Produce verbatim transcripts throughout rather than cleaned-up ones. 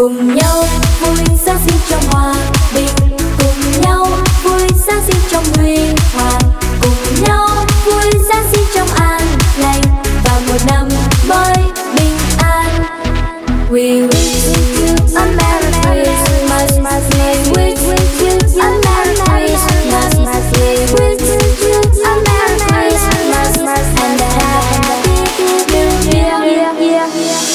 cùng nhau vui Giáng sinh trong hòa bình, cùng nhau vui Giáng sinh trong huy hoàng, cùng nhau vui Giáng sinh trong an lành và một năm mới bình an. We wish you a Merry Christmas, we wish you a Merry Christmas, we wish you a Merry Christmas and a Happy New Year.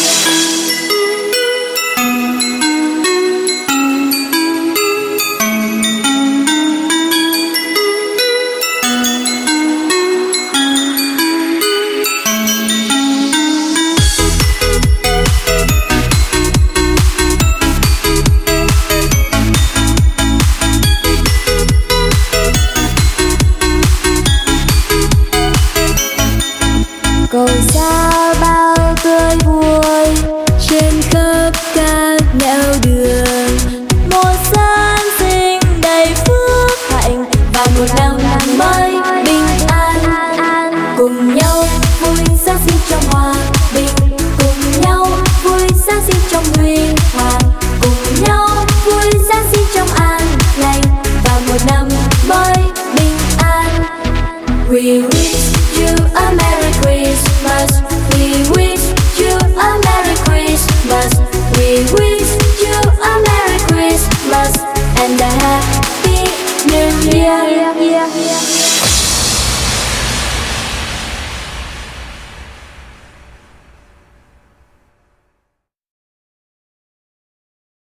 Cầu xa bao tươi vui trên khắp các nẻo đường, một Giáng sinh đầy phước hạnh và một năm mới bình an. Cùng nhau vui Giáng sinh trong hòa bình, cùng nhau vui Giáng sinh trong huy hoàng, cùng nhau vui Giáng sinh trong an lành và một năm mới bình an. We wish you a Merry Christmas, we wish you a Merry Christmas, we wish you a Merry Christmas and a Happy New Year.